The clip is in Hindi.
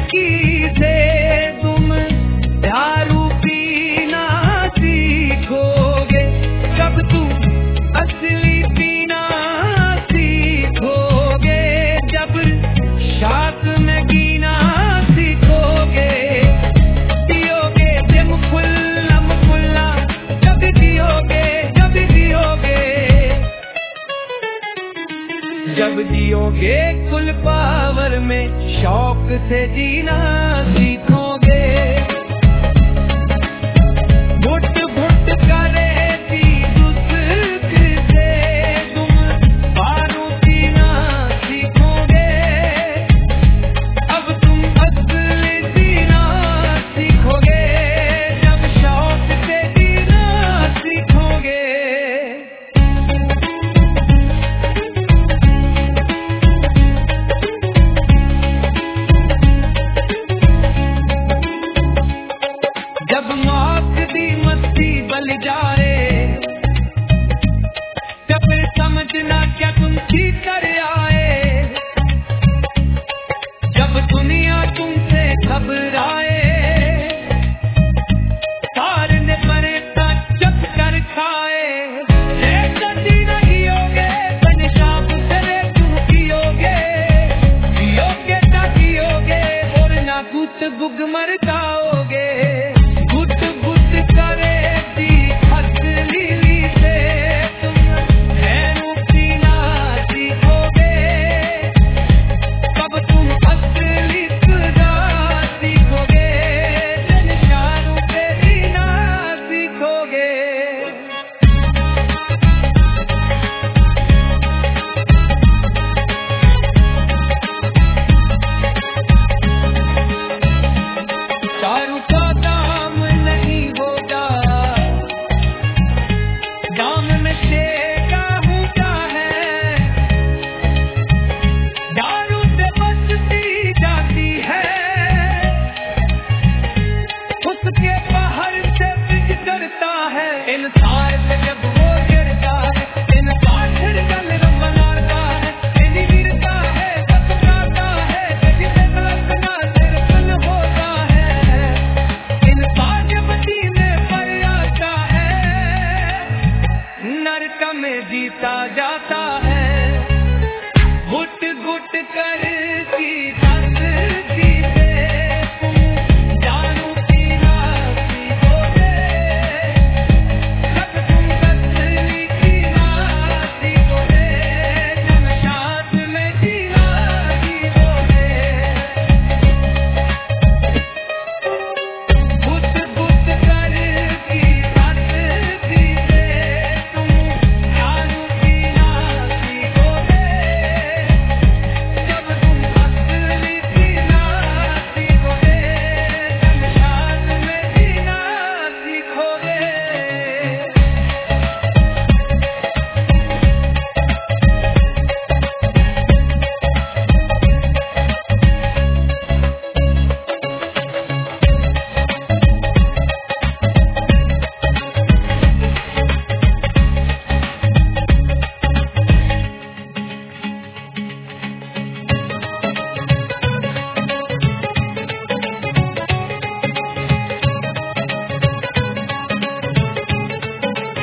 चुस्की से तुम दारू पीना सीखोगे, जब तुम असली पीना सीखोगे, जब शाख में गिना सीखोगे, जियोगे दिम खुल्ला जब जियोगे, जब जियोगे कुल पावर में शौक से जीना सीखोगे। घुट घुट करे चीज उससे तुम दारू पीना सीखोगे, अब तुम असली जीना सीखोगे, जब शौक से जीना सीखोगे। जब मौत दी मस्ती बल जाए, जब फिर समझना क्या तुम ठीक कर आए, जब दुनिया तुमसे घबराए, सारने परे चक कर खाए, कभी नहीं होगे पेशाब करे तुम पियोगे, पियोगे ना पियोगे और ना कुछ गुग मर जाओगे। दारू का दाम नहीं होगा, दाम नशे का होता है, दारू से बचती जाती है, उसके बाहर से ब्रिज डरता है, इंसान से जब वो गिरता है, इंसान फिर गल बनाता है, इन्हीं गिरता है बचता है, जिसे लगना सिर्फ होता है, नरक में जीता जाता है, घुट घुट कर